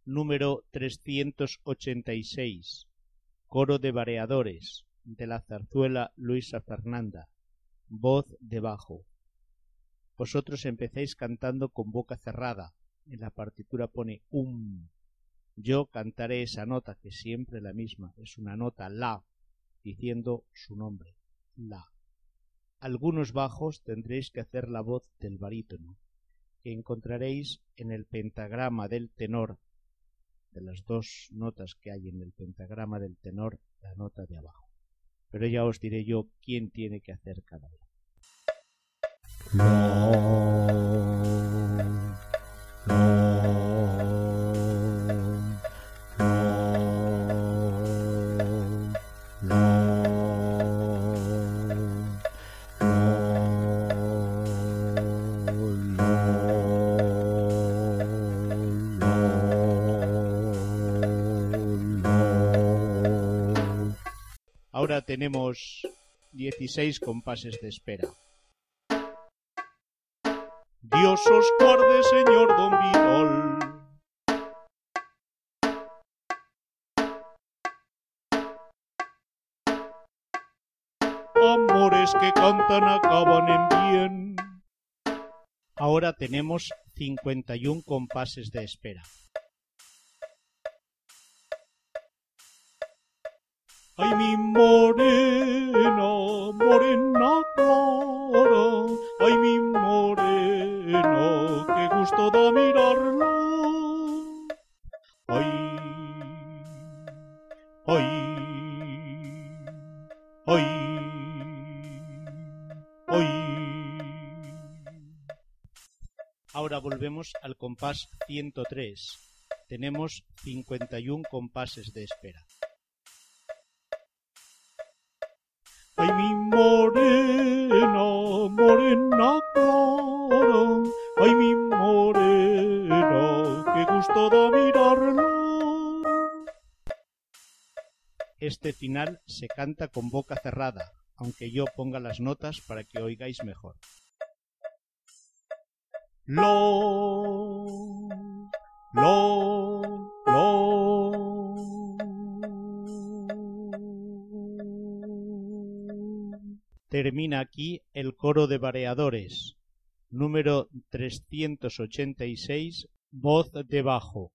número 386, coro de variadores, de la zarzuela Luisa Fernanda, voz de bajo. Vosotros empezáis cantando con boca cerrada, en la partitura pone Yo cantaré esa nota, que siempre es la misma, es una nota La, diciendo su nombre, La. Algunos bajos tendréis que hacer la voz del barítono, que encontraréis en el pentagrama del tenor, de las dos notas que hay en el pentagrama del tenor, la nota de abajo. Pero ya os diré yo quién tiene que hacer cada uno. Ahora tenemos 16 compases de espera. Dios os guarde, señor Don Vidal. Amores que cantan acaban en bien. Ahora tenemos 51 compases de espera. Ay, mi morena, morena clara, ay, mi morena, qué gusto da mirarla. Ay, ay, ay, ay. Ahora volvemos al compás 103. Tenemos 51 compases de espera. Ay, mi morena, morena clara, ay, mi morena, qué gusto da mirarla. Este final se canta con boca cerrada, aunque yo ponga las notas para que oigáis mejor. Lo. Termina aquí el coro de variadores, número 386, voz de bajo.